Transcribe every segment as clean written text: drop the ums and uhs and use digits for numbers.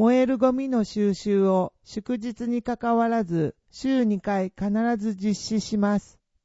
燃えるゴミの収集を祝日にかかわらず週2回必ず実施します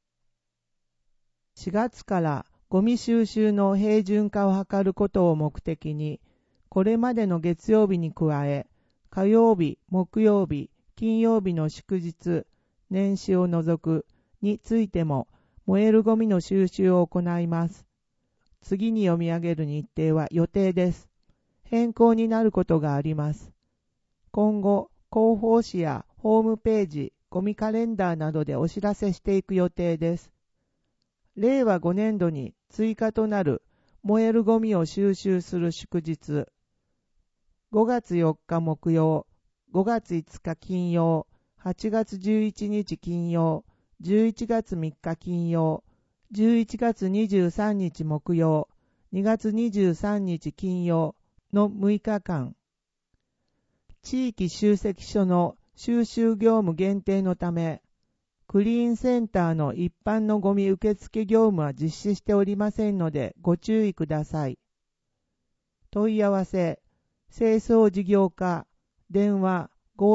。4月からゴミ収集の平準化を図ることを目的に、これまでの月曜日に加え、火曜日、木曜日、金曜日の祝日、年始を除くについても燃えるゴミの収集を行います。次に読み上げる日程は予定です。変更になることがあります。今後、広報誌やホームページ、ゴミカレンダーなどでお知らせしていく予定です。令和5年度に追加となる燃えるゴミを収集する祝日、5月4日木曜、5月5日金曜、8月11日金曜、11月3日金曜、11月23日木曜、2月23日金曜の6日間、地域集積所の収集業務限定のため、クリーンセンターの一般のゴミ受付業務は実施しておりませんのでご注意ください。問い合わせ、清掃事業課、電話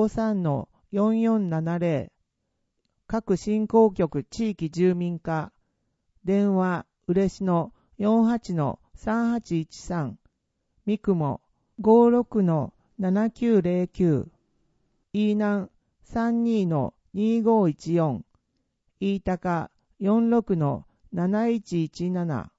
53-4470、各振興局地域住民課、電話嬉野 48-3813、三雲 56-7909、飯南 32-2514、飯高 46-7117、